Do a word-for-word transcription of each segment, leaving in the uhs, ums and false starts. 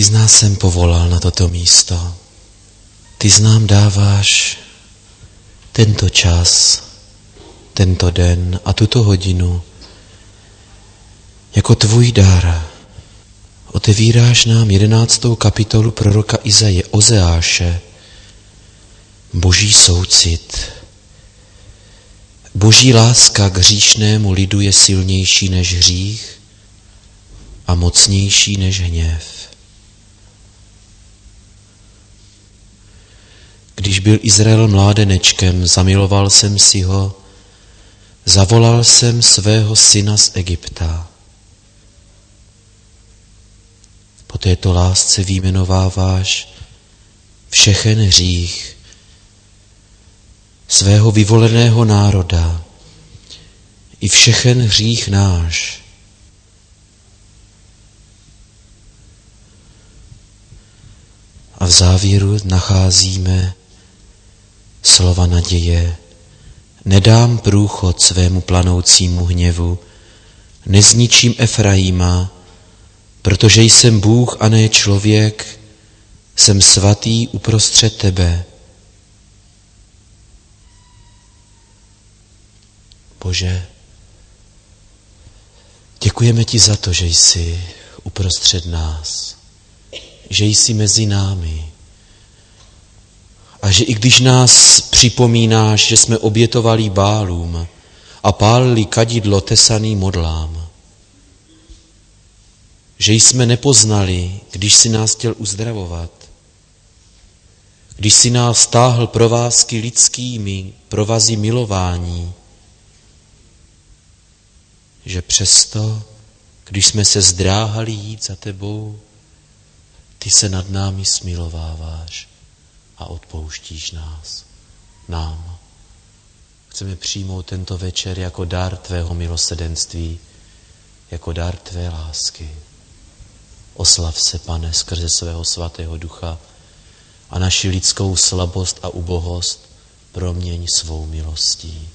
z nás sem povolal na toto místo. Ty z nám dáváš tento čas, tento den a tuto hodinu jako tvůj dar. Otevíráš nám jedenáctou kapitolu proroka Izaje, Ozeáše, Boží soucit. Boží láska k hříšnému lidu je silnější než hřích a mocnější než hněv. Když byl Izrael mládenečkem, zamiloval jsem si ho, zavolal jsem svého syna z Egypta. Po této lásce vyjmenováváš všechen hřích svého vyvoleného národa i všechen hřích náš. A v závěru nacházíme slova naděje. Nedám průchod svému planoucímu hněvu, nezničím Efraima, protože jsem Bůh a ne člověk, jsem svatý uprostřed tebe. Bože, děkujeme ti za to, že jsi uprostřed nás, že jsi mezi námi a že i když nás připomínáš, že jsme obětovali Bálům a pálili kadidlo tesaný modlám, že jsme nepoznali, když jsi nás chtěl uzdravovat, když jsi nás stáhl provázky lidskými, provazy milování, že přesto, když jsme se zdráhali jít za tebou, ty se nad námi smilováváš a odpouštíš nás, nám. Chceme přijmout tento večer jako dar tvého milosrdenství, jako dar tvé lásky. Oslav se, Pane, skrze svého svatého ducha a naši lidskou slabost a ubohost proměň svou milostí.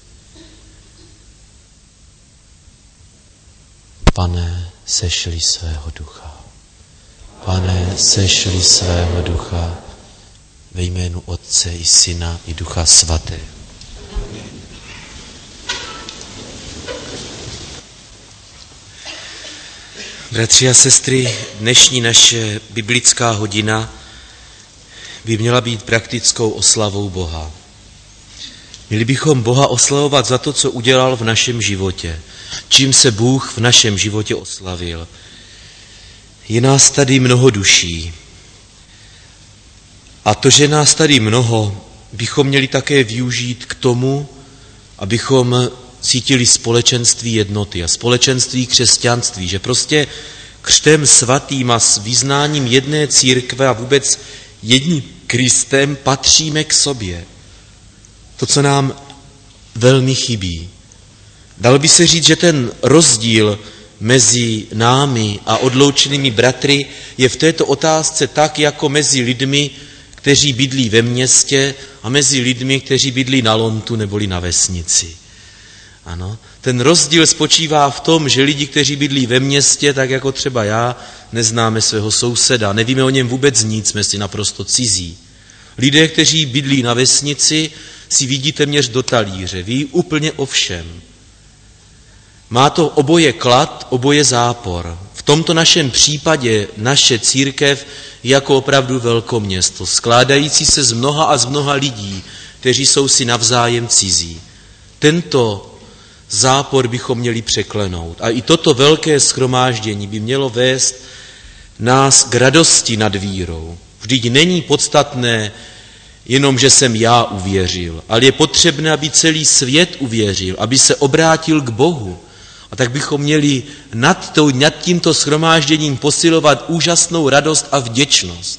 Pane, sešli svého ducha. Pane, sešli svého ducha ve jménu Otce i Syna i Ducha Svatého. Bratři a sestry, dnešní naše biblická hodina by měla být praktickou oslavou Boha. Měli bychom Boha oslavovat za to, co udělal v našem životě, čím se Bůh v našem životě oslavil. Je nás tady mnoho duší. A to, že nás tady mnoho, bychom měli také využít k tomu, abychom cítili společenství jednoty a společenství křesťanství, že prostě křtem svatým a s vyznáním jedné církve a vůbec jedním Kristem patříme k sobě. To, co nám velmi chybí. Dalo by se říct, že ten rozdíl mezi námi a odloučenými bratry je v této otázce tak, jako mezi lidmi, kteří bydlí ve městě a mezi lidmi, kteří bydlí na lontu neboli na vesnici. Ano, ten rozdíl spočívá v tom, že lidi, kteří bydlí ve městě, tak jako třeba já, neznáme svého souseda, nevíme o něm vůbec nic, jsme si naprosto cizí. Lidé, kteří bydlí na vesnici, si vidí téměř do talíře, ví úplně o všem. Má to oboje klad, oboje zápor. V tomto našem případě naše církev je jako opravdu velkoměsto, skládající se z mnoha a z mnoha lidí, kteří jsou si navzájem cizí. Tento zápor bychom měli překlenout. A i toto velké shromáždění by mělo vést nás k radosti nad vírou. Vždyť není podstatné jenom, že jsem já uvěřil, ale je potřebné, aby celý svět uvěřil, aby se obrátil k Bohu. A tak bychom měli nad, to, nad tímto shromážděním posilovat úžasnou radost a vděčnost.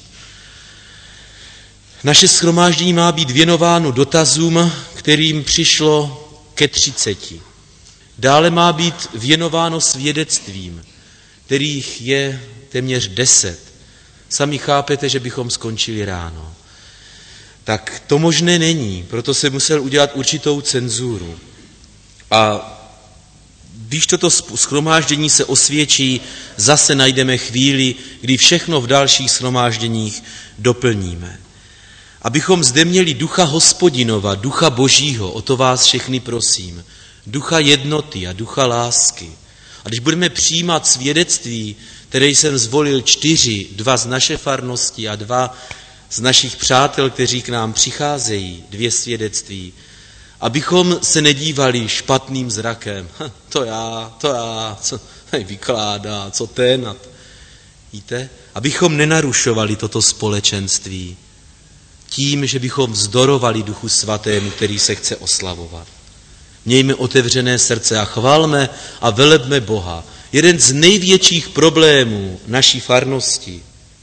Naše shromáždění má být věnováno dotazům, kterým přišlo ke třiceti. Dále má být věnováno svědectvím, kterých je téměř deset. Sami chápete, že bychom skončili ráno. Tak to možné není, proto se musel udělat určitou cenzuru. A Když toto shromáždění se osvědčí, zase najdeme chvíli, kdy všechno v dalších shromážděních doplníme. Abychom zde měli ducha Hospodinova, ducha Božího, o to vás všechny prosím, ducha jednoty a ducha lásky. A když budeme přijímat svědectví, které jsem zvolil čtyři, dva z naše farnosti a dva z našich přátel, kteří k nám přicházejí, dvě svědectví, abychom se nedívali špatným zrakem. Ha, to já, to já, co vykládá, co ten. Víte? Abychom nenarušovali toto společenství tím, že bychom vzdorovali Duchu Svatému, který se chce oslavovat. Mějme otevřené srdce a chválme a velebme Boha. Jeden z největších problémů naší farnosti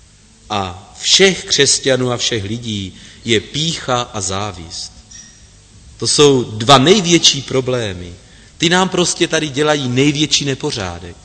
a všech křesťanů a všech lidí je pýcha a závist. To jsou dva největší problémy. Ty nám prostě tady dělají největší nepořádek.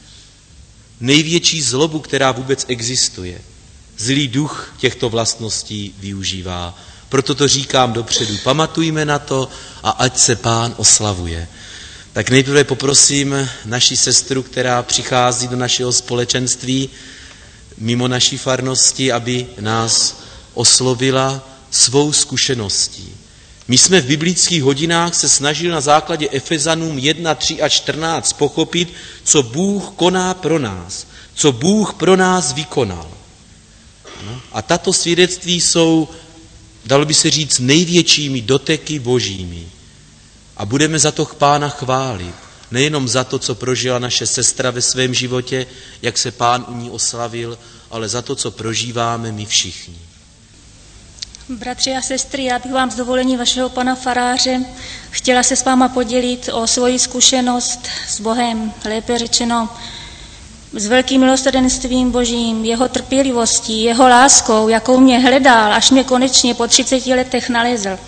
Největší zlobu, která vůbec existuje. Zlý duch těchto vlastností využívá. Proto to říkám dopředu. Pamatujme na to a ať se Pán oslavuje. Tak nejprve poprosím naši sestru, která přichází do našeho společenství mimo naší farnosti, aby nás oslovila svou zkušeností. My jsme v biblických hodinách se snažili na základě Efezanům jedna, tři a čtrnáct pochopit, co Bůh koná pro nás, co Bůh pro nás vykonal. A tato svědectví jsou, dalo by se říct, největšími doteky božími. A budeme za to Pána chválit. Nejenom za to, co prožila naše sestra ve svém životě, jak se Pán u ní oslavil, ale za to, co prožíváme my všichni. Bratři a sestry, já bych vám s dovolením vašeho pana faráře chtěla se s váma podělit o svoji zkušenost s Bohem, lépe řečeno s velkým milosrdenstvím Božím, jeho trpělivostí, jeho láskou, jakou mě hledal, až mě konečně po třiceti letech nalezl.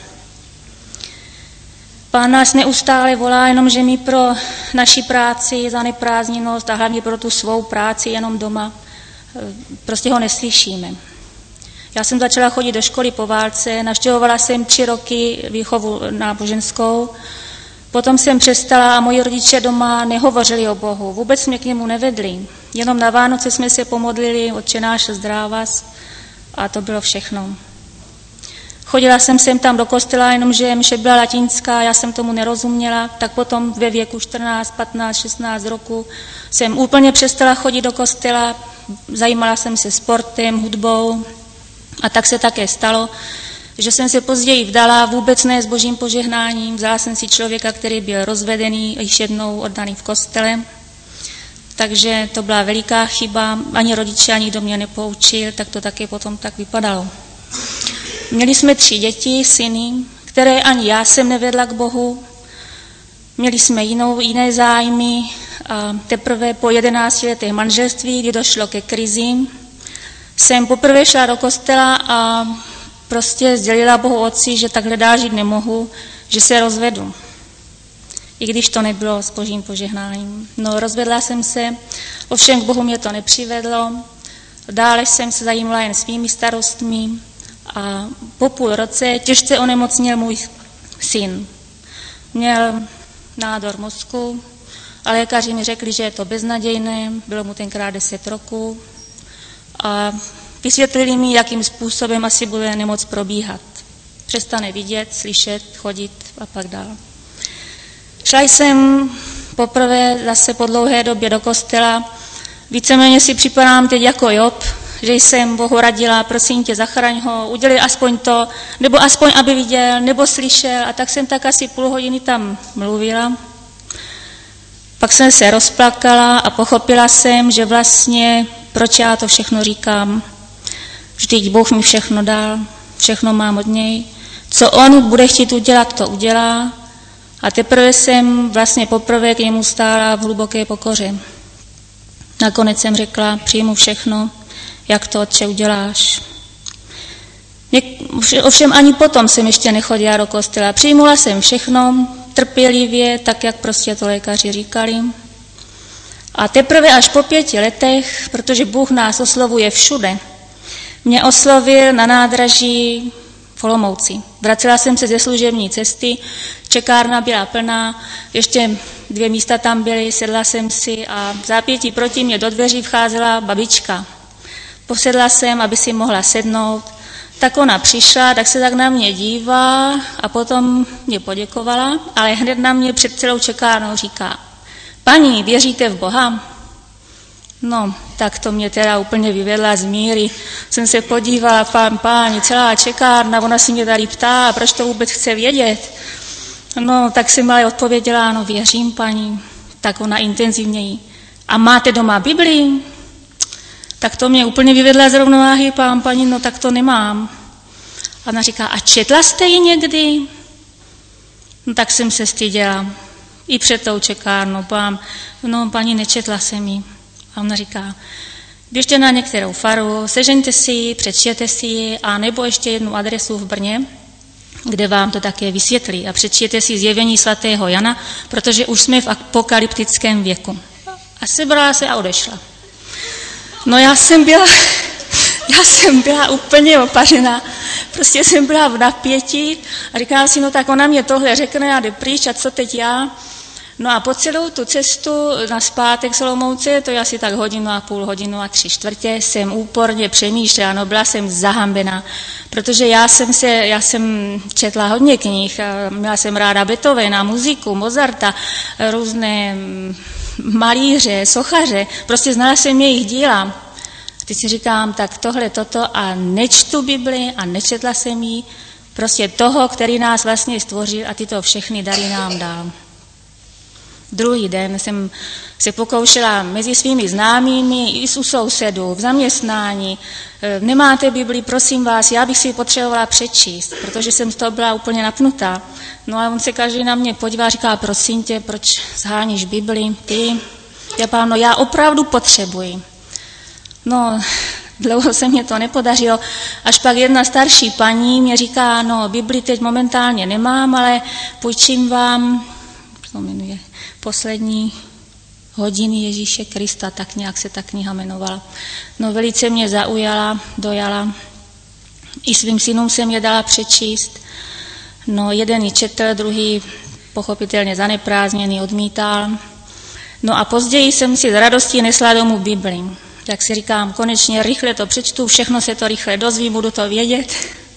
Pán nás neustále volá, jenom že my pro naši práci, za neprázdněnost a hlavně pro tu svou práci jenom doma prostě ho neslyšíme. Já jsem začala chodit do školy po válce, navštěvovala jsem tři roky výchovu náboženskou, potom jsem přestala a moji rodiče doma nehovořili o Bohu, vůbec mě k němu nevedli. Jenom na Vánoce jsme se pomodlili, Otče náš, zdráv vás, a to bylo všechno. Chodila jsem sem tam do kostela, jenomže mše byla latinská, já jsem tomu nerozuměla, tak potom ve věku čtrnáct, patnáct, šestnáct roku jsem úplně přestala chodit do kostela, zajímala jsem se sportem, hudbou a tak se také stalo, že jsem se později vdala, vůbec ne s božím požehnáním, vzala jsem si člověka, který byl rozvedený, již jednou oddaný v kostele, takže to byla veliká chyba, ani rodiče, ani kdo mě nepoučil, tak to také potom tak vypadalo. Měli jsme tři děti, syny, které ani já jsem nevedla k Bohu. Měli jsme jinou, jiné zájmy a teprve po jedenácti letech manželství, kdy došlo ke krizi, jsem poprvé šla do kostela a prostě sdělila Bohu Otci, že takhle dál žít nemohu, že se rozvedu. I když to nebylo s božím požehnáním. No, rozvedla jsem se, ovšem k Bohu mě to nepřivedlo. Dále jsem se zajímala jen svými starostmi. A po půl roce těžce onemocněl můj syn. Měl nádor mozku a lékaři mi řekli, že je to beznadějné, bylo mu tenkrát deset roků a vysvětlili mi, jakým způsobem asi bude nemoc probíhat. Přestane vidět, slyšet, chodit a pak dál. Šla jsem poprvé zase po dlouhé době do kostela, víceméně si připadám teď jako Job, že jsem Bohu radila, prosím tě, zachraň ho, udělej aspoň to, nebo aspoň, aby viděl, nebo slyšel. A tak jsem tak asi půl hodiny tam mluvila. Pak jsem se rozplakala a pochopila jsem, že vlastně, proč já to všechno říkám. Vždyť Bůh mi všechno dal, všechno mám od něj. Co on bude chtít udělat, to udělá. A teprve jsem vlastně poprvé k němu stála v hluboké pokoře. Nakonec jsem řekla, přijmu všechno, jak to, Otče, uděláš. Ovšem ani potom jsem ještě nechodila do kostela. Přijmula jsem všechno trpělivě, tak jak prostě to lékaři říkali. A teprve až po pěti letech, protože Bůh nás oslovuje všude, mě oslovil na nádraží v Olomouci. Vracela jsem se ze služební cesty, čekárna byla plná, ještě dvě místa tam byly, sedla jsem si a v zápětí proti mě do dveří vcházela babička. Posedla jsem, aby si mohla sednout, tak ona přišla, tak se tak na mě dívá a potom mě poděkovala, ale hned na mě před celou čekárnou říká: paní, věříte v Boha? No, tak to mě teda úplně vyvedla z míry. Jsem se podívala, pán, páni, celá čekárna, ona si mě tady ptá, proč to vůbec chce vědět. No, tak jsem ale odpověděla, no věřím, paní. Tak ona intenzivněji: a máte doma Biblii? Tak to mě úplně vyvedla z rovnováhy, pán, paní, no tak to nemám. A ona říká: a četla jste ji někdy? No tak jsem se styděla. I před tou čekárnou, pán, no paní, nečetla jsem ji. A ona říká: běžte na některou faru, sežeňte si ji, přečtěte si ji, a nebo ještě jednu adresu v Brně, kde vám to také vysvětlí. A přečtěte si Zjevení svatého Jana, protože už jsme v apokalyptickém věku. A sebrala se a odešla. No já jsem byla, já jsem byla úplně opařená. Prostě jsem byla v napětí a říkala si, no tak ona mě tohle řekne a jde pryč, a co teď já? No a po celou tu cestu na zpátek z Olomouce, to je asi tak hodinu a půl, hodinu a tři čtvrtě, jsem úporně přemýšlela, no byla jsem zahambená, protože já jsem, se, já jsem četla hodně knih, měla jsem ráda Beethovena, muziku, Mozarta, různé malíře, sochaře, prostě znala jsem jejich díla. Teď si říkám, tak tohle, toto, a nečtu Bibli a nečetla jsem jí, prostě toho, který nás vlastně stvořil a tyto všechny dary nám dal. Druhý den jsem se pokoušela mezi svými známými, i u sousedů, v zaměstnání. Nemáte Bibli, prosím vás, já bych si ji potřebovala přečíst, protože jsem z toho byla úplně napnutá. No a on se každý na mě podívá a říká: prosím tě, proč zháníš Bibli, ty? Já pán, no já opravdu potřebuji. No, dlouho se mě to nepodařilo, až pak jedna starší paní mě říká: no, Bibli teď momentálně nemám, ale půjčím vám, to jmenuje, Poslední hodiny Ježíše Krista, tak nějak se ta kniha jmenovala. No, velice mě zaujala, dojala. I svým synům jsem je dala přečíst. No, jeden ji četl, druhý pochopitelně zaneprázdněný odmítal. No a později jsem si z radostí nesla domů Bibli. Tak si říkám, konečně rychle to přečtu, všechno se to rychle dozvím, budu to vědět.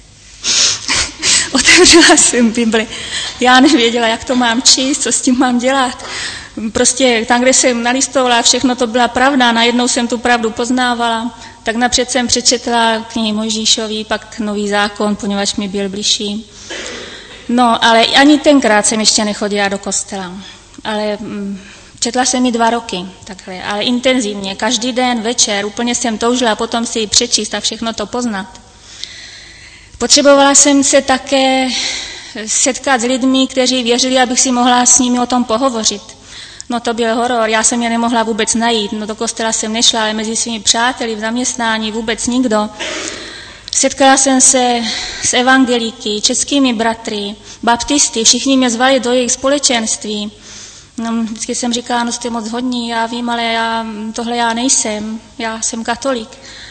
Otevřela jsem Bibli. Já nevěděla, jak to mám číst, co s tím mám dělat. Prostě tam, kde jsem nalistovala, všechno to byla pravda, najednou jsem tu pravdu poznávala. Tak napřed jsem přečetla knihy Mojžíšový, pak Nový zákon, poněvadž mi byl bližší. No, ale ani tenkrát jsem ještě nechodila do kostela. Ale četla jsem ji dva roky, takhle, ale intenzivně, každý den, večer, úplně jsem toužila potom si ji přečíst a všechno to poznat. Potřebovala jsem se také setkat s lidmi, kteří věřili, abych si mohla s nimi o tom pohovořit. No to byl horor, já jsem je nemohla vůbec najít, no do kostela jsem nešla, ale mezi svými přáteli v zaměstnání vůbec nikdo. Setkala jsem se s evangelíky, českými bratry, baptisty, všichni mě zvali do jejich společenství. No, vždycky jsem říkala, no jste moc hodní, já vím, ale já, tohle já nejsem, já jsem katolík.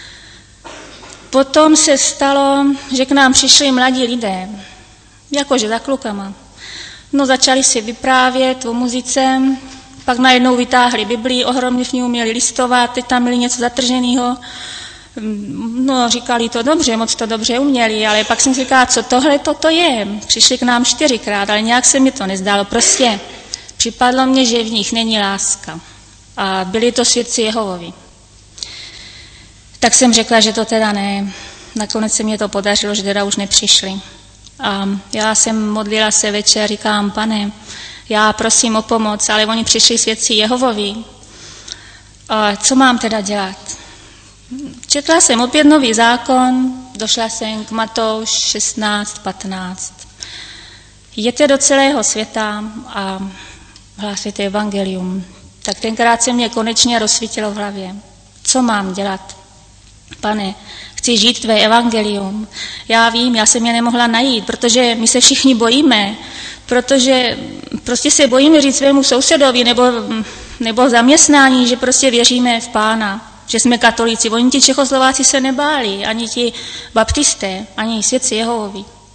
Potom se stalo, že k nám přišli mladí lidé, jakože za klukama. No, začali si vyprávět o muzice, pak najednou vytáhli Biblii, ohromně v ní uměli listovat, teď tam měli něco zatrženého. No, říkali to dobře, moc to dobře uměli, ale pak jsem si říkala, co tohle toto je. Přišli k nám čtyřikrát, ale nějak se mi to nezdálo. Prostě připadlo mně, že v nich není láska. A byli to svědci Jehovovi. Tak jsem řekla, že to teda ne. Nakonec se mě to podařilo, že teda už nepřišli. A já jsem modlila se večer, říkám, Pane, já prosím o pomoc, ale oni přišli svědci Jehovovi. A co mám teda dělat? Četla jsem opět Nový zákon, došla jsem k Matouš šestnáct patnáct. Jděte do celého světa a hlásíte evangelium. Tak tenkrát se mě konečně rozsvítilo v hlavě. Co mám dělat? Pane, chci žít tvé evangelium. Já vím, já jsem je nemohla najít, protože my se všichni bojíme, protože prostě se bojíme říct svému sousedovi nebo, nebo zaměstnání, že prostě věříme v Pána, že jsme katolíci. Oni ti Čechoslováci se nebáli, ani ti baptisté, ani svědci Jehovovi.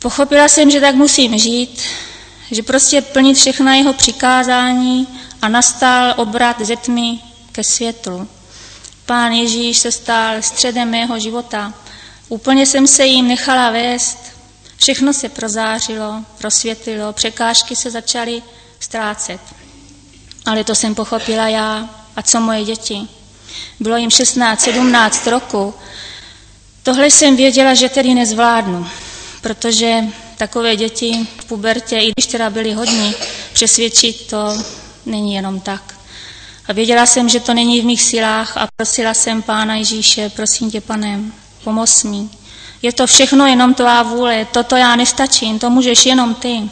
Pochopila jsem, že tak musím žít, že prostě plnit všechna jeho přikázání a nastal obrat ze tmy ke světlu. Pán Ježíš se stal středem mého života. Úplně jsem se jim nechala vést, všechno se prozářilo, rozsvětlilo, překážky se začaly ztrácet. Ale to jsem pochopila já a co moje děti. Bylo jim šestnáct, sedmnáct roku. Tohle jsem věděla, že tedy nezvládnu, protože takové děti v pubertě, i když teda byly hodní, přesvědčit to není jenom tak. A věděla jsem, že to není v mých silách a prosila jsem Pána Ježíše, prosím tě, Pane, pomoz mi. Je to všechno jenom tvá vůle, toto já nestačím, to můžeš jenom ty.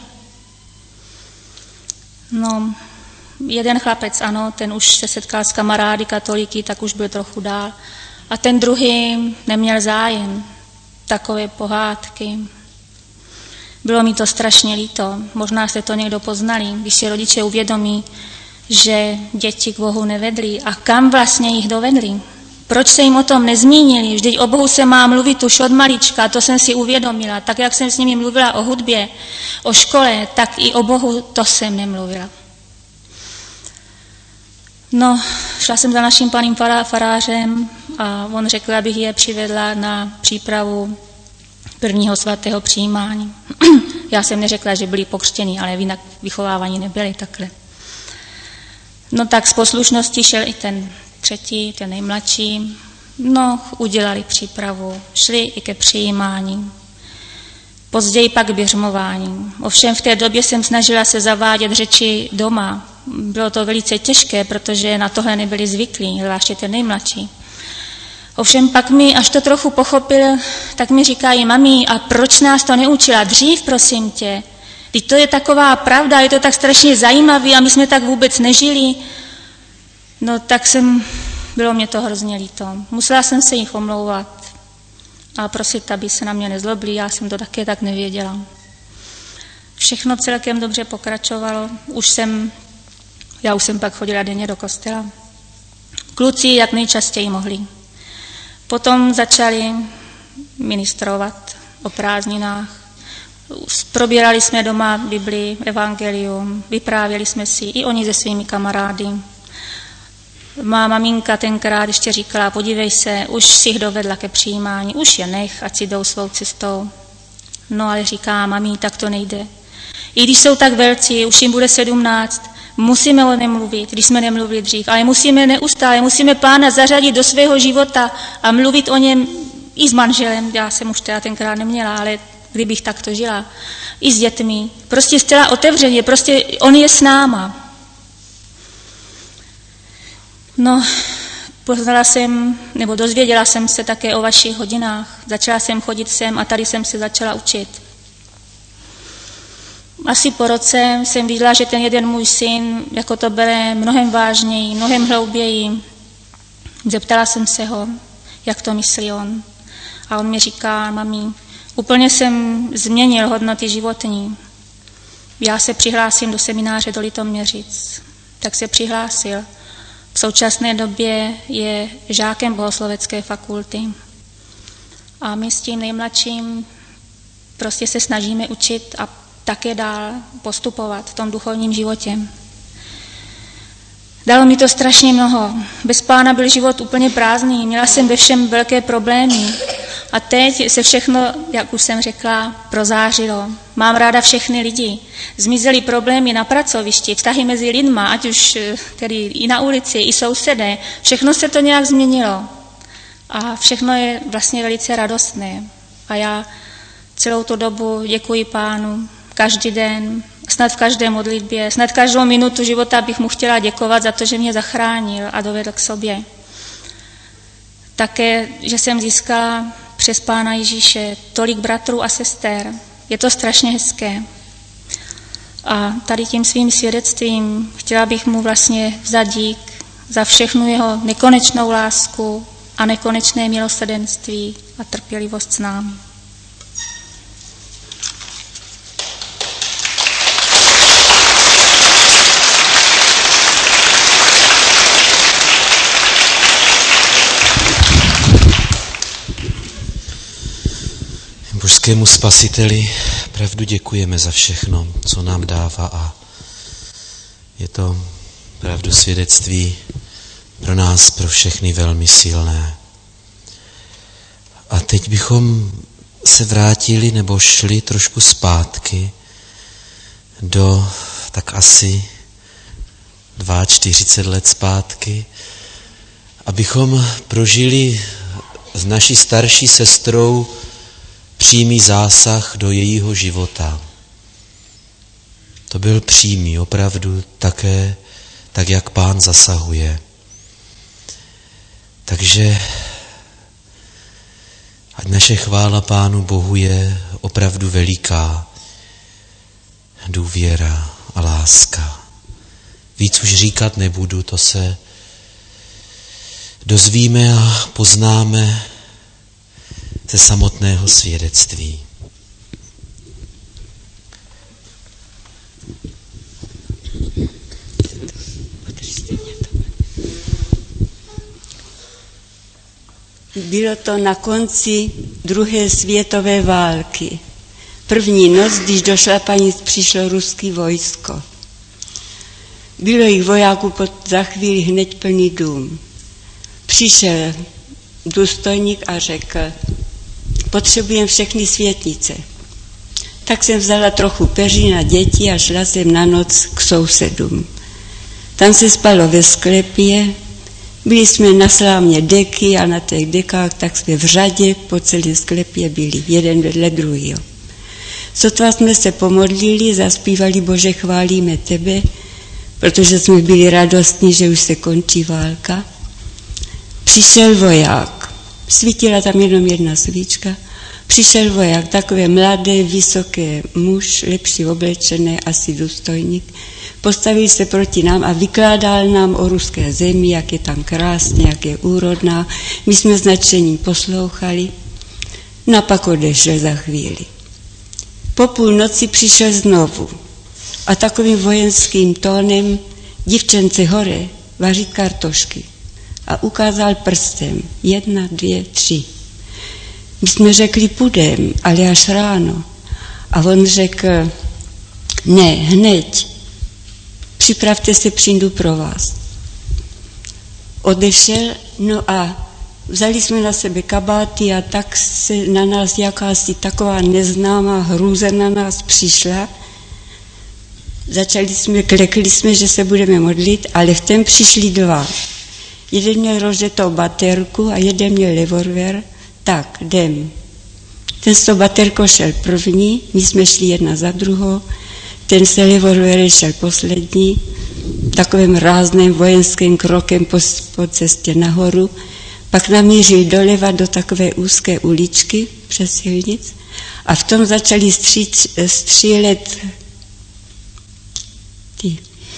No, jeden chlapec, ano, ten už se setkal s kamarády katolíky, tak už byl trochu dál. A ten druhý neměl zájem, takové pohádky. Bylo mi to strašně líto, možná jste to někdo poznali, když si rodiče uvědomí, že děti k Bohu nevedli a kam vlastně jich dovedli. Proč se jim o tom nezmínili? Vždyť o Bohu se má mluvit už od malička, to jsem si uvědomila. Tak jak jsem s nimi mluvila o hudbě, o škole, tak i o Bohu to jsem nemluvila. No, šla jsem za naším panem farářem a on řekl, abych je přivedla na přípravu prvního svatého přijímání. Já jsem neřekla, že byli pokřtěni, ale jinak vychovávaní nebyli takhle. No tak z poslušnosti šel i ten třetí, ten nejmladší. No, udělali přípravu, šli i ke přijímání. Později pak běžmování. Ovšem v té době jsem snažila se zavádět řeči doma. Bylo to velice těžké, protože na tohle nebyli zvyklí, zvláště ten nejmladší. Ovšem pak mi, až to trochu pochopil, tak mi říkají, mami, a proč nás to neučila dřív, prosím tě? Teď to je taková pravda, je to tak strašně zajímavé a my jsme tak vůbec nežili. No tak jsem, bylo mě to hrozně líto. Musela jsem se jich omlouvat a prosit, aby se na mě nezlobili, já jsem to také tak nevěděla. Všechno celkem dobře pokračovalo, už jsem, já už jsem pak chodila denně do kostela. Kluci jak nejčastěji mohli. Potom začali ministrovat o prázdninách. Probírali jsme doma Biblii, evangelium, vyprávěli jsme si i oni se svými kamarády. Má maminka tenkrát ještě říkala, podívej se, už si jich dovedla ke přijímání, už je nech, ať si jdou svou cestou. No ale říká, mami, tak to nejde. I když jsou tak velcí, už jim bude sedmnáct, musíme o něm mluvit, když jsme nemluvili dřív, ale musíme neustále, musíme Pána zařadit do svého života a mluvit o něm i s manželem. Já jsem už teda tenkrát neměla, ale kdybych takto žila, i s dětmi. Prostě zcela otevřeně, prostě on je s náma. No, poznala jsem, nebo dozvěděla jsem se také o vašich hodinách. Začala jsem chodit sem a tady jsem se začala učit. Asi po roce jsem viděla, že ten jeden můj syn jako to bere mnohem vážněji, mnohem hlouběji. Zeptala jsem se ho, jak to myslí on. A on mi říká, mami, úplně jsem změnil hodnoty životní. Já se přihlásím do semináře do Litoměřic. Tak se přihlásil. V současné době je žákem bohoslovecké fakulty. A my s tím nejmladším prostě se snažíme učit a také dál postupovat v tom duchovním životě. Dalo mi to strašně mnoho. Bez Pána byl život úplně prázdný, měla jsem ve všem velké problémy. A teď se všechno, jak už jsem řekla, prozářilo. Mám ráda všechny lidi. Zmizely problémy na pracovišti, vztahy mezi lidma, ať už tedy i na ulici, i sousedé. Všechno se to nějak změnilo. A všechno je vlastně velice radostné. A já celou tu dobu děkuji Pánu. Každý den, snad v každé modlitbě, snad každou minutu života bych mu chtěla děkovat za to, že mě zachránil a dovedl k sobě. Také, že jsem získala přes Pána Ježíše tolik bratrů a sester. Je to strašně hezké. A tady tím svým svědectvím chtěla bych mu vlastně vzat dík za všechnu jeho nekonečnou lásku a nekonečné milosrdenství a trpělivost s námi. Božské nebeskému Spasiteli pravdu děkujeme za všechno, co nám dává, a je to pravdu svědectví pro nás, pro všechny velmi silné. A teď bychom se vrátili nebo šli trošku zpátky do tak asi čtyřicet dva let zpátky, abychom prožili s naší starší sestrou přímý zásah do jejího života. To byl přímý, opravdu také, tak jak Pán zasahuje. Takže ať naše chvála Pánu Bohu je opravdu veliká důvěra a láska. Víc už říkat nebudu, to se dozvíme a poznáme ze samotného svědectví. Bylo to na konci druhé světové války. První noc, když do Šlapanic přišlo ruský vojsko. Bylo jich vojáků za chvíli hned plný dům. Přišel důstojník a řekl, potřebujeme všechny světnice. Tak jsem vzala trochu peří na děti a šla jsem na noc k sousedům. Tam se spalo ve sklepě, byli jsme na slámě deky a na těch dekách tak jsme v řadě po celém sklepě byli, jeden vedle druhého. Sotva jsme se pomodlili, zaspívali Bože, chválíme tebe, protože jsme byli radostní, že už se končí válka. Přišel voják, svítila tam jenom jedna svíčka, přišel voják, takové mladé, vysoké muž, lepší oblečené, asi důstojník, postavil se proti nám a vykládal nám o ruské zemi, jak je tam krásně, jak je úrodná. My jsme s nadšením poslouchali, no pak odešel za chvíli. Po půlnoci přišel znovu a takovým vojenským tónem, divčence hore, vařit kartošky. A ukázal prstem, jedna, dvě, tři. My jsme řekli, půjdem, ale až ráno. A on řekl, ne, hned, připravte se, přijdu pro vás. Odešel, no a vzali jsme na sebe kabáty a tak se na nás jakási taková neznámá hrůza na nás přišla. Začali jsme, klekli jsme, že se budeme modlit, ale v tom přišli dva. Jeden měl rozžetou baterku a jeden měl revolver. Tak, jdem. Ten s tou baterkou šel první, my jsme šli jedna za druhou, ten se revolverem šel poslední, takovým rázným vojenským krokem po, po cestě nahoru, pak namířil doleva do takové úzké uličky přes silnic a v tom začali stříč, střílet ty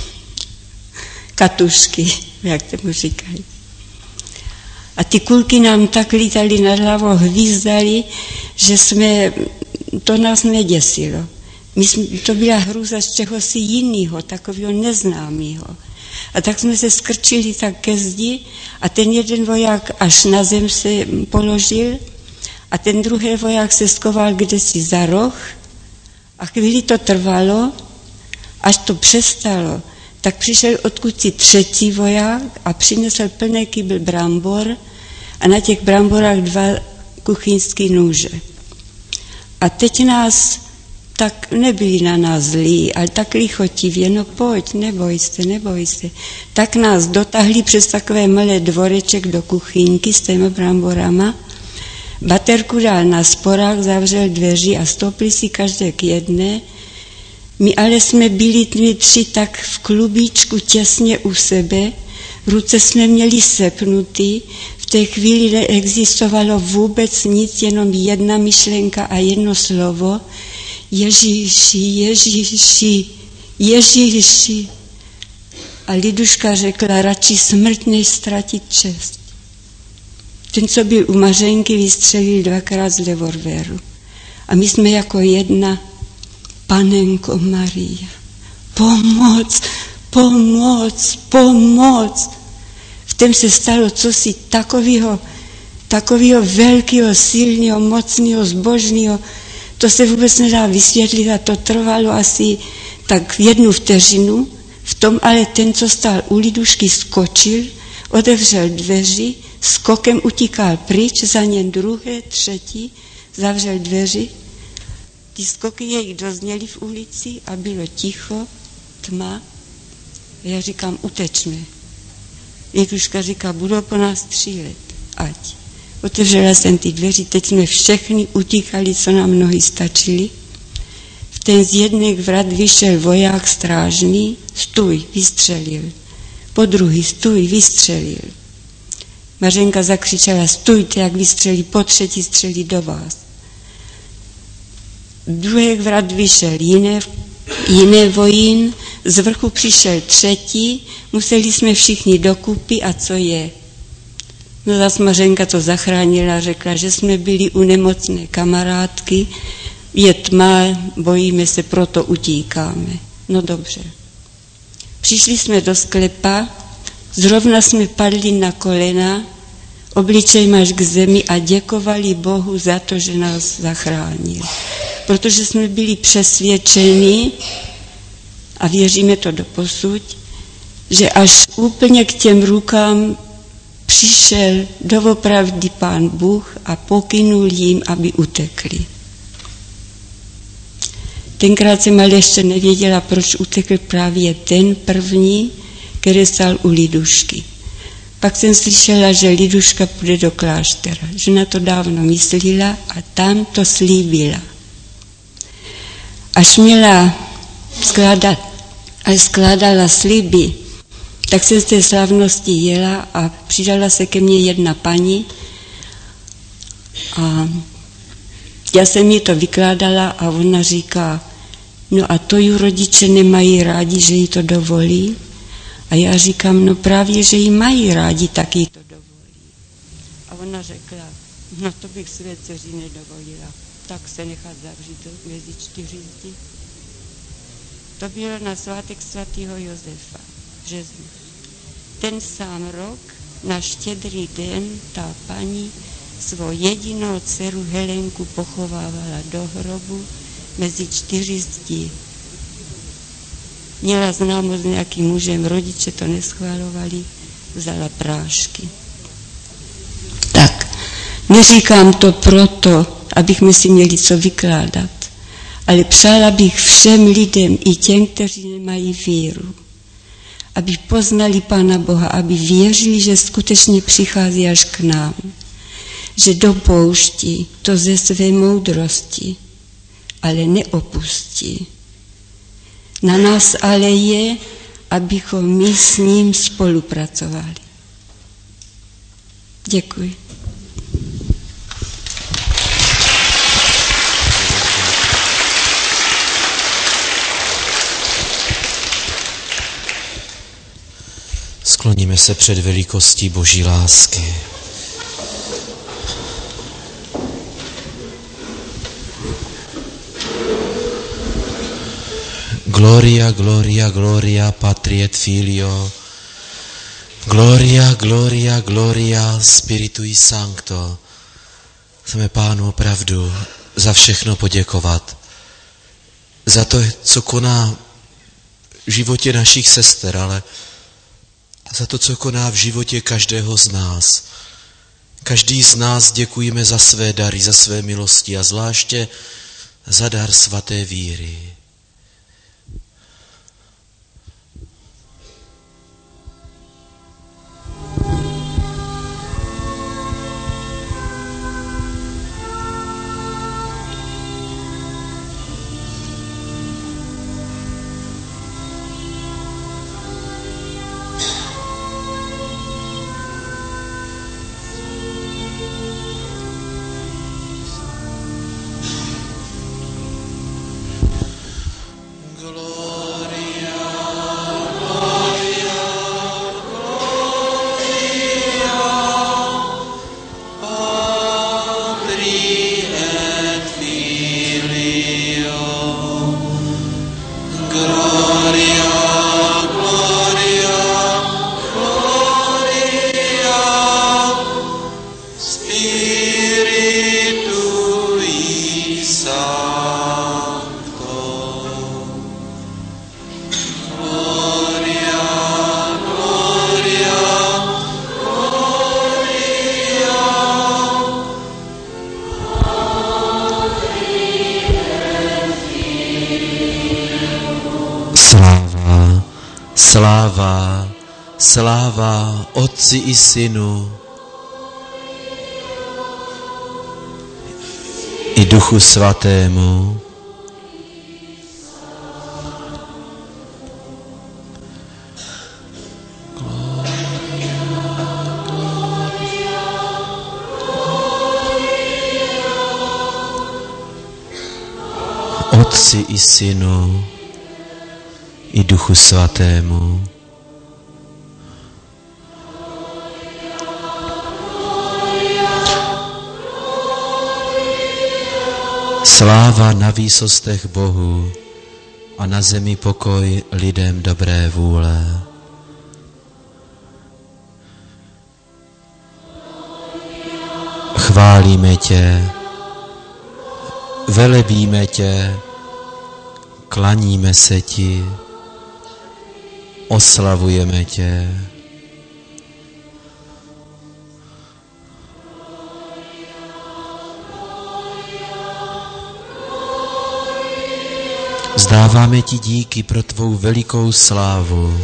katušky, jak tomu říkají. A ty kulky nám tak lítaly nad hlavou, hvízdali, že jsme, to nás neděsilo. My jsme, to byla hrůza z čehosi jiného, takového neznámého. A tak jsme se skrčili tak ke zdi a ten jeden voják až na zem se položil a ten druhý voják se skoval kdesi za roh a chvíli to trvalo, až to přestalo. Tak přišel odkud třetí voják a přinesl plný kýbl brambor a na těch bramborách dva kuchyňské nůže. A teď nás, tak nebyli na nás zlí, ale tak lichotivě, no pojď, neboj se, neboj se. Tak nás dotahli přes takové malé dvoreček do kuchyňky s těmi bramborama. Baterku dal na sporách, zavřel dveří a stoupli si každé k jedné. My ale jsme byli my tři tak v klubíčku těsně u sebe, ruce jsme měli sepnutý, v té chvíli neexistovalo vůbec nic, jenom jedna myšlenka a jedno slovo. Ježíši, Ježíši, Ježíši. A Liduška řekla, radši smrt, než ztratit čest. Ten, co byl u Mařenky, vystřelil dvakrát z revolveru. A my jsme jako jedna, Panenko Maria, pomoc, pomoc, pomoc. V tom se stalo cosi takového, takového velkého, silného, mocného, zbožného. To se vůbec nedá vysvětlit a to trvalo asi tak jednu vteřinu. V tom ale ten, co stál u Lidušky, skočil, otevřel dveři, skokem utíkal pryč, za něm druhé, třetí, zavřel dveři. Ty skoky jej dozněly v ulici a bylo ticho, tma. Já říkám, utečme. Liduška říká, budou po nás střílet, ať. Otevřela jsem ty dveři, teď jsme všechny utíkali, co nám nohy stačily. V ten z jedných vrat vyšel voják strážný, stůj, vystřelil. Po druhý, stůj, vystřelil. Mařenka zakřičela, stůjte, jak vystřelí, po třetí střelí do vás. Druhý vrat vyšel jiné, jiné vojín, z vrchu přišel třetí, museli jsme všichni dokupy a co je? No zase Mařenka to zachránila, řekla, že jsme byli u nemocné kamarádky, je tma, bojíme se, proto utíkáme. No dobře. Přišli jsme do sklepa, zrovna jsme padli na kolena, obličej máš k zemi a děkovali Bohu za to, že nás zachránil. Protože jsme byli přesvědčeni, a věříme to doposud, že až úplně k těm rukám přišel doopravdy Pán Bůh a pokynul jim, aby utekli. Tenkrát jsem ale ještě nevěděla, proč utekl právě ten první, který stál u Lidušky. Pak jsem slyšela, že Liduška půjde do kláštera, že na to dávno myslela a tam to slíbila. Až měla skládat, až skládala sliby, tak jsem z té slavnosti jela a přidala se ke mně jedna paní a já jsem jí to vykládala a ona říká, no a to ju rodiče nemají rádi, že jí to dovolí. A já říkám, no právě, že jí mají rádi, tak jí to dovolí. A ona řekla, no to bych své dceři nedovolila, tak se nechat zavřít mezi čtyři zdi. To bylo na svátek svatého Josefa v březnu. Ten sám rok, na Štědrý den, ta paní svou jedinou dceru Helenku pochovávala do hrobu mezi čtyři zdi. Měla známost s nějakým mužem, rodiče to neschvalovali, vzala prášky. Tak, neříkám to proto, abychom si měli co vykládat, ale přála bych všem lidem, i těm, kteří nemají víru, aby poznali Pána Boha, aby věřili, že skutečně přichází až k nám, že dopouští to ze své moudrosti, ale neopustí. Na nás ale je, abychom my s ním spolupracovali. Děkuji. Skloníme se před velikostí Boží lásky. Gloria, gloria, gloria, Patri et Filio. Gloria, gloria, gloria, Spiritui Sancto. Chceme Pánu opravdu za všechno poděkovat. Za to, co koná v životě našich sester, ale za to, co koná v životě každého z nás. Každý z nás děkujeme za své dary, za své milosti a zvláště za dar svaté víry. Spiritui Sancto. Sláva, sláva Otci i Synu i Duchu Svatému. Otci i Synu i Duchu Svatému. Sláva na výsostech Bohu a na zemi pokoj lidem dobré vůle. Chválíme tě, velebíme tě, klaníme se ti, oslavujeme tě. Vzdáváme ti díky pro tvou velikou slávu,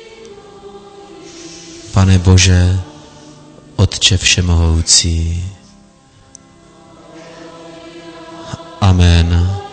Pane Bože, Otče všemohoucí. Amen.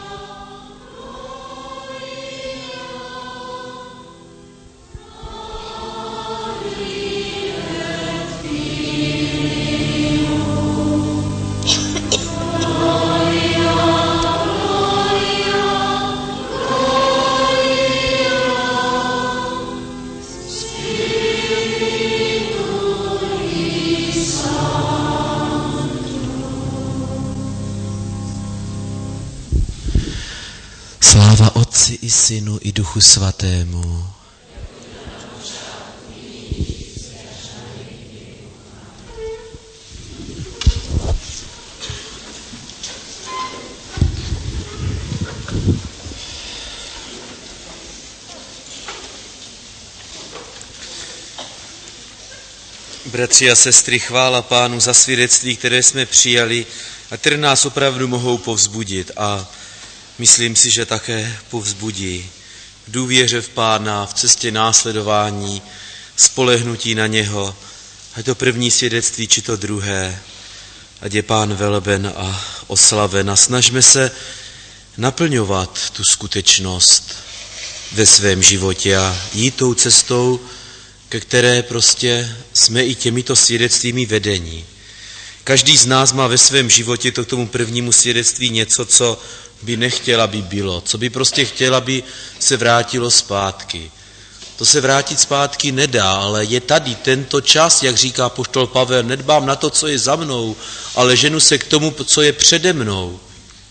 Sláva Otci i Synu i Duchu Svatému. Bratři a sestry, chvála Pánu za svědectví, které jsme přijali a které nás opravdu mohou povzbudit a myslím si, že také povzbudí v důvěře v Pána, v cestě následování, spolehnutí na něho, ať to první svědectví, či to druhé, ať je Pán veleben a oslaven a snažme se naplňovat tu skutečnost ve svém životě a jít tou cestou, ke které prostě jsme i těmito svědectvími vedení. Každý z nás má ve svém životě to k tomu prvnímu svědectví něco, co by nechtěl, aby bylo, co by prostě chtěl, aby se vrátilo zpátky. To se vrátit zpátky nedá, ale je tady tento čas, jak říká apoštol Pavel, nedbám na to, co je za mnou, ale ženu se k tomu, co je přede mnou.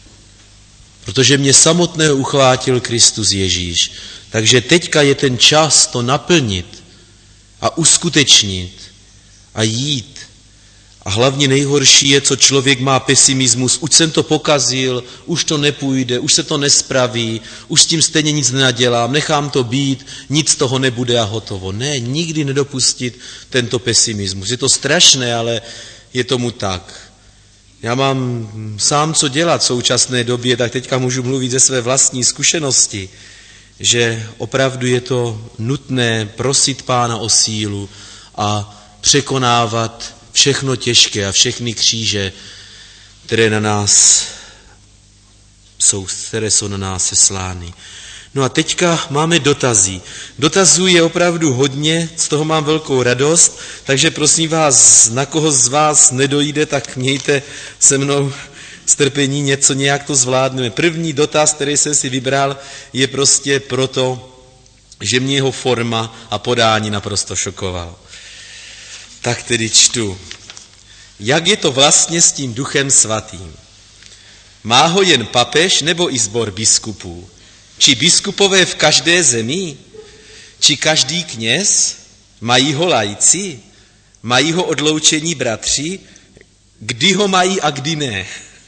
Protože mě samotného uchvátil Kristus Ježíš. Takže teďka je ten čas to naplnit a uskutečnit a jít. A hlavně nejhorší je, co člověk má pesimismus, už jsem to pokazil, už to nepůjde, už se to nespraví, už s tím stejně nic nenadělám, nechám to být, nic z toho nebude a hotovo. Ne, nikdy nedopustit tento pesimismus. Je to strašné, ale je tomu tak. Já mám sám co dělat v současné době, tak teďka můžu mluvit ze své vlastní zkušenosti, že opravdu je to nutné prosit Pána o sílu a překonávat všechno těžké a všechny kříže, které na nás jsou, které jsou na nás seslány. No a teďka máme dotazy. Dotazů je opravdu hodně, z toho mám velkou radost, takže prosím vás, na koho z vás nedojde, tak mějte se mnou strpení, něco nějak to zvládneme. První dotaz, který jsem si vybral, je prostě proto, že mě jeho forma a podání naprosto šokoval. Tak tedy čtu. Jak je to vlastně s tím Duchem Svatým? Má ho jen papež nebo i sbor biskupů? Či biskupové v každé zemi? Či každý kněz? Mají ho laici? Mají ho odloučení bratři? Kdy ho mají a kdy ne?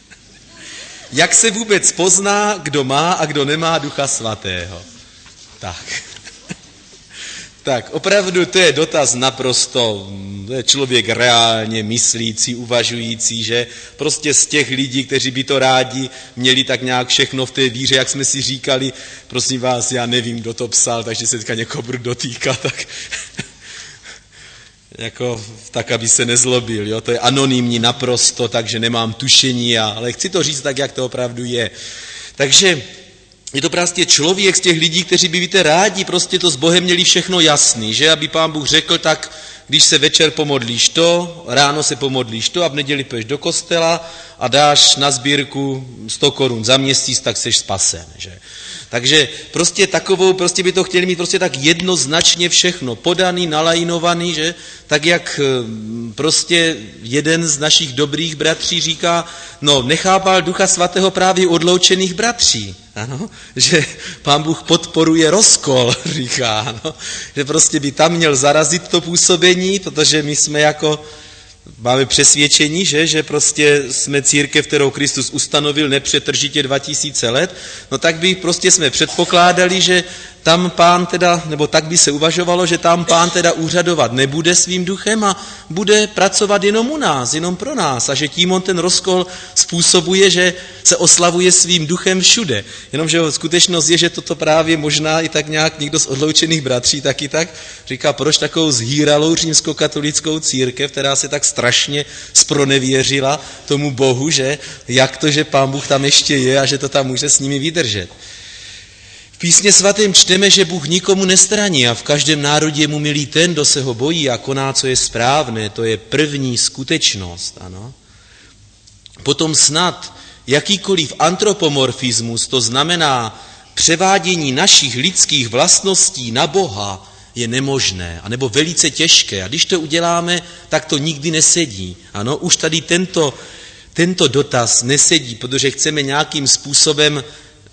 Jak se vůbec pozná, kdo má a kdo nemá Ducha Svatého? Tak. Tak opravdu to je dotaz naprosto, to je člověk reálně myslící, uvažující, že prostě z těch lidí, kteří by to rádi měli tak nějak všechno v té víře, jak jsme si říkali, prosím vás, já nevím, kdo to psal, takže se teďka někoho budu dotýkat, tak jako, tak, aby se nezlobil, jo? To je anonymní naprosto, takže nemám tušení, ale chci to říct tak, jak to opravdu je. Takže je to prostě člověk z těch lidí, kteří by víte rádi prostě to s Bohem měli všechno jasný, že aby Pán Bůh řekl, tak když se večer pomodlíš to, ráno se pomodlíš to a v neděli půjdeš do kostela a dáš na sbírku sto korun za měsíc, tak seš spasen, že? Takže prostě takovou, prostě by to chtěli mít prostě tak jednoznačně všechno, podaný, nalajnovaný, že? Tak jak prostě jeden z našich dobrých bratří říká, no nechápal Ducha Svatého právě odloučených bratří, ano? Že Pán Bůh podporuje rozkol, říká, ano? Že prostě by tam měl zarazit to působení, protože my jsme jako máme přesvědčení, že, že prostě jsme církev, kterou Kristus ustanovil nepřetržitě dva tisíce let, no tak by prostě jsme předpokládali, že tam Pán teda, nebo tak by se uvažovalo, že tam Pán teda úřadovat nebude svým duchem a bude pracovat jenom u nás, jenom pro nás a že tím on ten rozkol způsobuje, že se oslavuje svým duchem všude. Jenomže skutečnost je, že toto právě možná i tak nějak někdo z odloučených bratří taky tak říká, proč takovou zhýralou římskokatolickou církev, která se tak strašně spronevěřila tomu Bohu, že jak to, že Pán Bůh tam ještě je a že to tam může s nimi vydržet. V Písmě svatém čteme, že Bůh nikomu nestraní a v každém národě je mu milý ten, kdo se ho bojí a koná, co je správné. To je první skutečnost. Ano. Potom snad jakýkoliv antropomorfismus, to znamená převádění našich lidských vlastností na Boha, je nemožné, anebo velice těžké. A když to uděláme, tak to nikdy nesedí. Ano, už tady tento, tento dotaz nesedí, protože chceme nějakým způsobem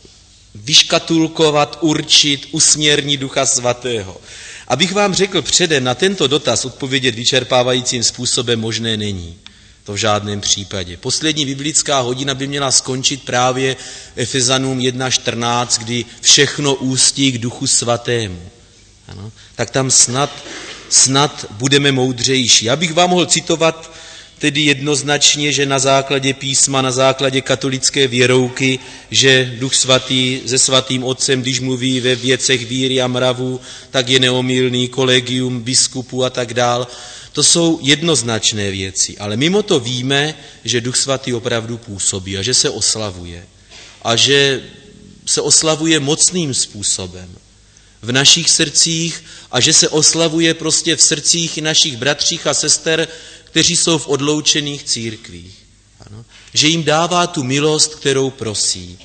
vyškatulkovat, určit, usměrnit Ducha Svatého. Abych vám řekl předem, na tento dotaz odpovědět vyčerpávajícím způsobem možné není. To v žádném případě. Poslední biblická hodina by měla skončit právě Efezanům jedna čtrnáct, kdy všechno ústí k Duchu Svatému. Ano? Tak tam snad, snad budeme moudřejší. Já bych vám mohl citovat tedy jednoznačně, že na základě písma, na základě katolické věrouky, že Duch Svatý se Svatým Otcem, když mluví ve věcech víry a mravu, tak je neomylný, kolegium biskupů a tak dál. To jsou jednoznačné věci, ale mimo to víme, že Duch Svatý opravdu působí a že se oslavuje. A že se oslavuje mocným způsobem v našich srdcích a že se oslavuje prostě v srdcích i našich bratřích a sester, kteří jsou v odloučených církvích. Ano? Že jim dává tu milost, kterou prosí.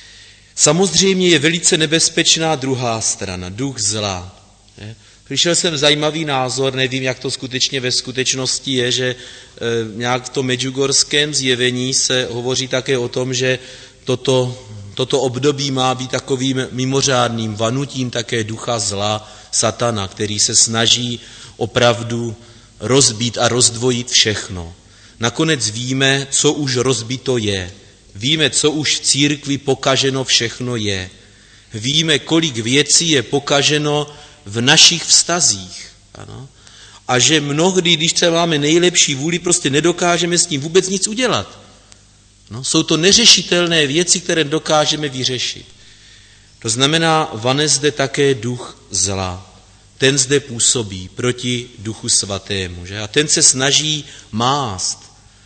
Samozřejmě je velice nebezpečná druhá strana, duch zla. Je? Slyšel jsem zajímavý názor, nevím, jak to skutečně ve skutečnosti je, že e, nějak v tom medjugorském zjevení se hovoří také o tom, že toto, toto období má být takovým mimořádným vanutím také ducha zla, satana, který se snaží opravdu rozbít a rozdvojit všechno. Nakonec víme, co už rozbito je. Víme, co už v církvi pokaženo všechno je. Víme, kolik věcí je pokaženo v našich vztazích. Ano. A že mnohdy, když třeba máme nejlepší vůli, prostě nedokážeme s tím vůbec nic udělat. No, jsou to neřešitelné věci, které dokážeme vyřešit. To znamená, vane zde také duch zla. Ten zde působí proti Duchu Svatému. Že? A ten se snaží mást.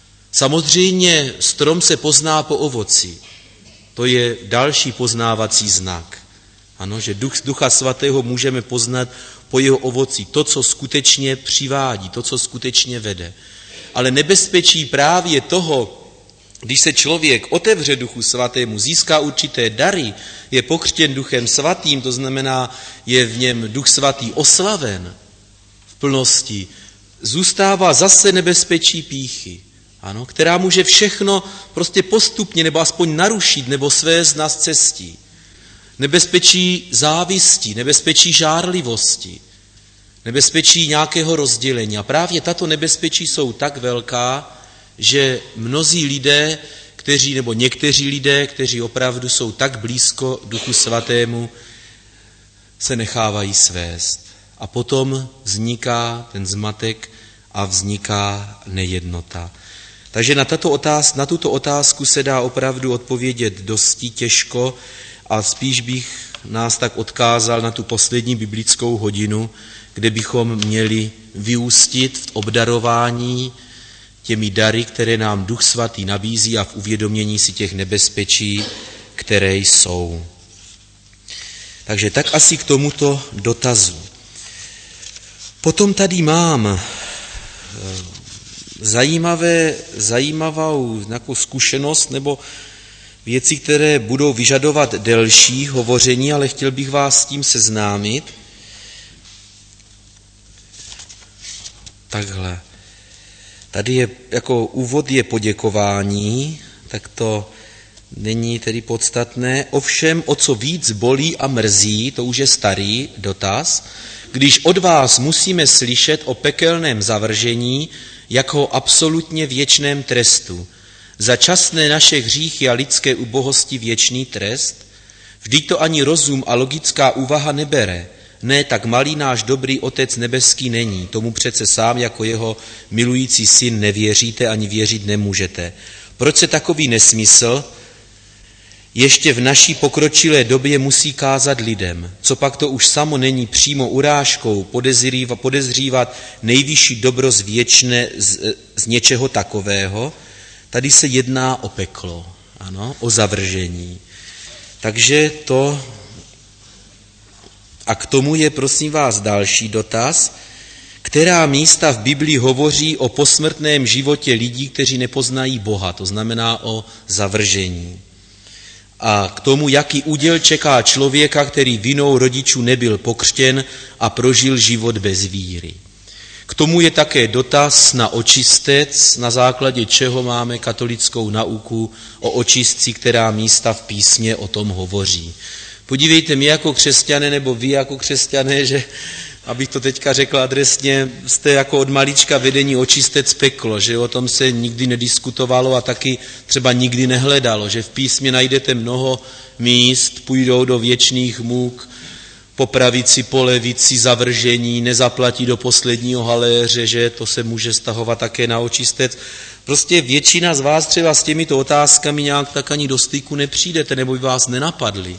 Samozřejmě strom se pozná po ovoci. To je další poznávací znak. Ano, že duch, Ducha Svatého můžeme poznat po jeho ovoci. To, co skutečně přivádí, to, co skutečně vede. Ale nebezpečí právě toho, když se člověk otevře Duchu Svatému, získá určité dary, je pokřtěn Duchem Svatým, to znamená, je v něm Duch Svatý oslaven v plnosti, zůstává zase nebezpečí pýchy, ano, která může všechno prostě postupně nebo aspoň narušit nebo svést nás cestí. Nebezpečí závisti, nebezpečí žárlivosti, nebezpečí nějakého rozdělení. A právě tato nebezpečí jsou tak velká, že mnozí lidé, kteří, nebo někteří lidé, kteří opravdu jsou tak blízko Duchu Svatému, se nechávají svést. a potom vzniká ten zmatek a vzniká nejednota. Takže na, tato otáz, na tuto otázku se dá opravdu odpovědět dosti těžko a spíš bych nás tak odkázal na tu poslední biblickou hodinu, kde bychom měli vyústit v obdarování těmi dary, které nám Duch Svatý nabízí a v uvědomění si těch nebezpečí, které jsou. Takže tak asi k tomuto dotazu. Potom tady mám zajímavé, zajímavou nějakou zkušenost nebo věci, které budou vyžadovat delší hovoření, ale chtěl bych vás s tím seznámit. Takhle. Tady je jako úvod je poděkování, tak to není tedy podstatné. Ovšem, o co víc bolí a mrzí, to už je starý dotaz, když od vás musíme slyšet o pekelném zavržení jako absolutně věčném trestu. Za časné naše hříchy a lidské ubohosti věčný trest? Vždyť to ani rozum a logická úvaha nebere. Ne, tak malý náš dobrý Otec nebeský není. Tomu přece sám jako jeho milující syn nevěříte ani věřit nemůžete. Proč se takový nesmysl ještě v naší pokročilé době musí kázat lidem? Co pak to už samo není přímo urážkou podezřívat nejvyšší dobro z, věčné, z, z něčeho takového? Tady se jedná o peklo, ano, o zavržení. Takže to... A k tomu je, prosím vás, další dotaz. Která místa v Biblii hovoří o posmrtném životě lidí, kteří nepoznají Boha, to znamená o zavržení. A k tomu, jaký úděl čeká člověka, který vinou rodičů nebyl pokřtěn a prožil život bez víry. K tomu je také dotaz na očistec, na základě čeho máme katolickou nauku o očistci, která místa v písmě o tom hovoří. Podívejte, my jako křesťané, nebo vy jako křesťané, že, abych to teďka řekl adresně, jste jako od malička vedení očistec peklo, že o tom se nikdy nediskutovalo a taky třeba nikdy nehledalo, že v písmě najdete mnoho míst, půjdou do věčných můk, po pravici, po levici, zavržení, nezaplatí do posledního haléře, že to se může stahovat také na očistec. Prostě většina z vás třeba s těmito otázkami nějak tak ani do styku nepřijdete, nebo by vás nenapadly.